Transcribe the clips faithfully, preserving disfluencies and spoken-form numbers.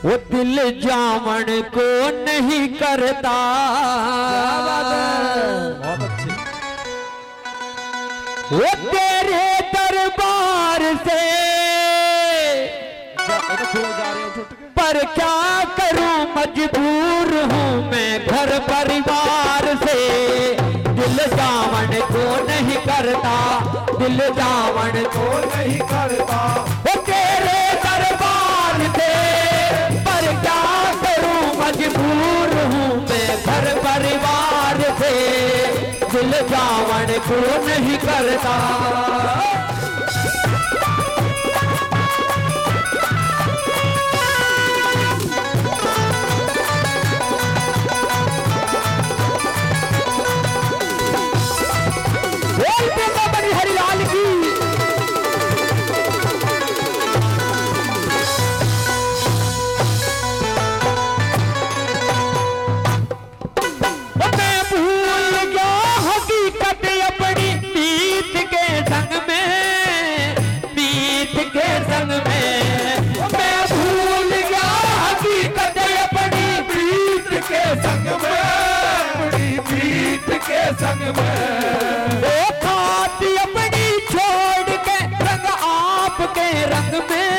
वो दिल जावन को नहीं करता। बहुत अच्छे। वो तेरे दरबार से पर क्या करूं मजबूर हूं मैं घर परिवार से। दिल जावन को नहीं करता, दिल जावन को नहीं करता। वो तेरे दरबार से पर क्या करूं मजबूर हूं मैं घर परिवार से। दिल जावन को नहीं करता। हरिलाल की मैं भूल गया हकीकत अपनी मीत के संग में, मीत के संग में। मैं भूल गया हकीकत अपनी मीत के संग में, अपनी मीत के संग में। ओ खाती अपनी छोड़ के रंग आपके रंग में,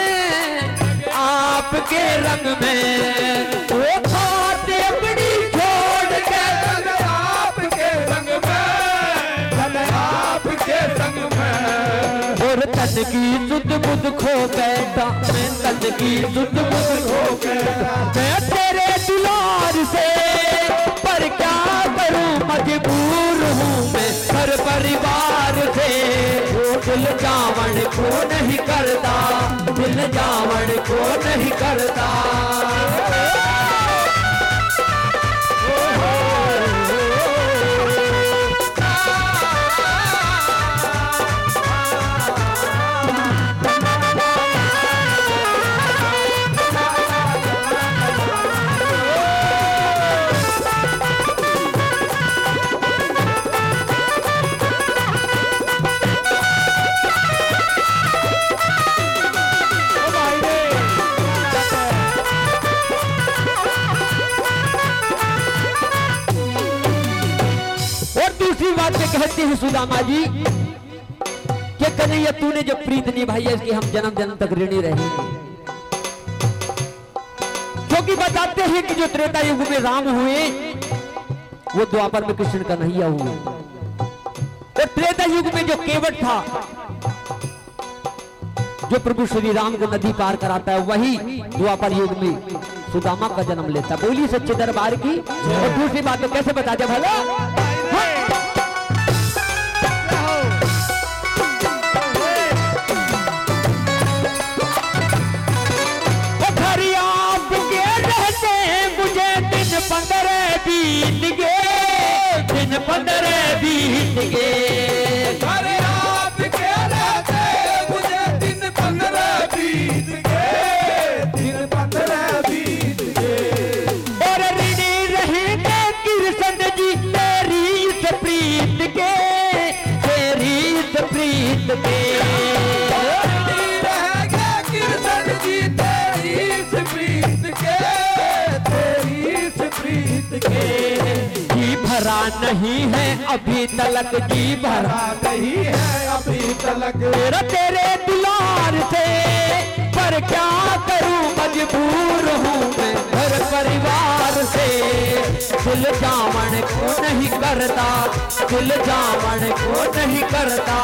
आपके रंग में। ओ खाती अपनी छोड़ के रंग आपके रंग में, रंग आपके रंग में। और तन की सुध बुध खो बैठा मैं, तन की सुध बुध खो बैठा मैं तेरे दुलार से। पर क्या करूं मजबूर हूं मैं घर परिवार से। दिल जावन को नहीं करता, दिल जावन को नहीं करता। कहते हैं सुदामा जी कि कन्हैया तूने जब प्रीत निभाई है इसकी हम जन्म जन्म तक ऋणी रहेंगे। क्योंकि बताते हैं कि जो त्रेता युग में राम हुए वो द्वापर में कृष्ण कन्हैया हुए। और त्रेता युग में जो केवट था जो प्रभु श्री राम को नदी पार कराता है वही द्वापर युग में सुदामा का जन्म लेता। बोली सच्चे दरबार की। और दूसरी बात तो कैसे बता दे भला। पंद्रह बीत गए, दिन पंद्रह बीत गए। अरे आपके रहते मुझे दिन पंद्रह बीत गए, दिन पंद्रह बीत गए। और ऋणी रहेंगे कृष्ण जी तेरी इस प्रीत के, तेरी इस प्रीत के। ऋणी रहेंगे कृष्ण जी तेरी इस प्रीत के, जी भरा नहीं है अभी तलक, जी भरा नहीं है अभी तलक तेरा तेरे दुलार से। पर क्या करूं मजबूर हूं मैं घर परिवार से। दिल जावन को नहीं करता, दिल जावन को नहीं करता।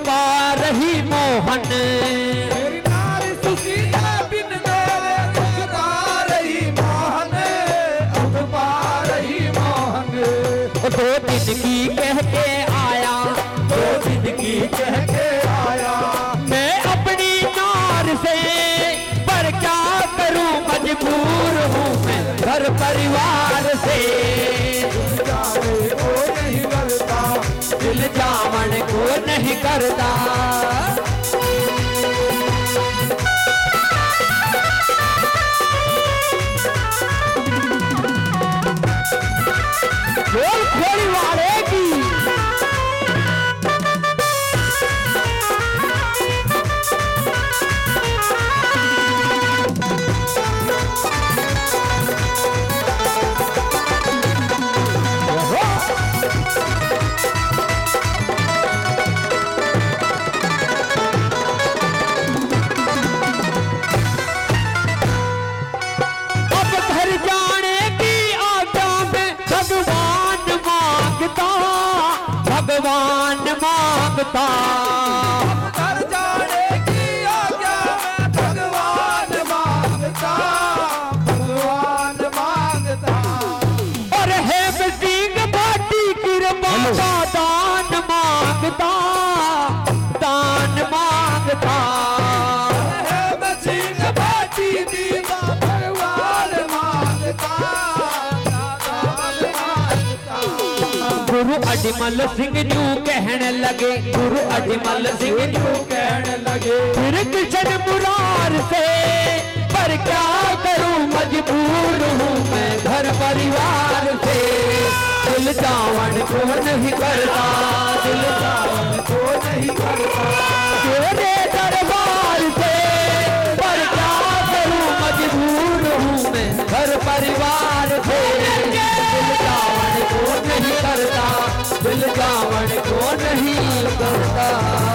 पा रही मोहन मेरी नारी सुखी है बिन मेरे दुख पा रही मोहन अब पा रही मोहन दो दिन की कह के आया दो दिन की कह के आया मैं अपनी नार से पर क्या करूं मजबूर हूँ मैं घर परिवार से जाने को नहीं करता दिल जावन को नहीं करता बोल खोली वाले की अब घर जाने की आज्ञा में भगवान मांगता भगवान मांगता घर जाने की आज्ञा मैं भगवान मांगता भगवान मांगता और हेम सिंह भाटी कृपा का दान मांगता दान मांगता है मैं सिंह भाटी दीवा भगवान मांगता भगवान मांगता गुरु अजमल सिंह न्यू कहने लगे गुरु अजमल सिंह न्यू कहने लगे फिर किशन मुरार से पर क्या करूं मजबूर हूँ मैं घर परिवार से दिल जावन को नहीं करता दिल जावन को नहीं करता तेरे दरबार से पर क्या करूं मजबूर हूँ मैं घर परिवार से दिल जावन को नहीं करता दिल जावन को नहीं करता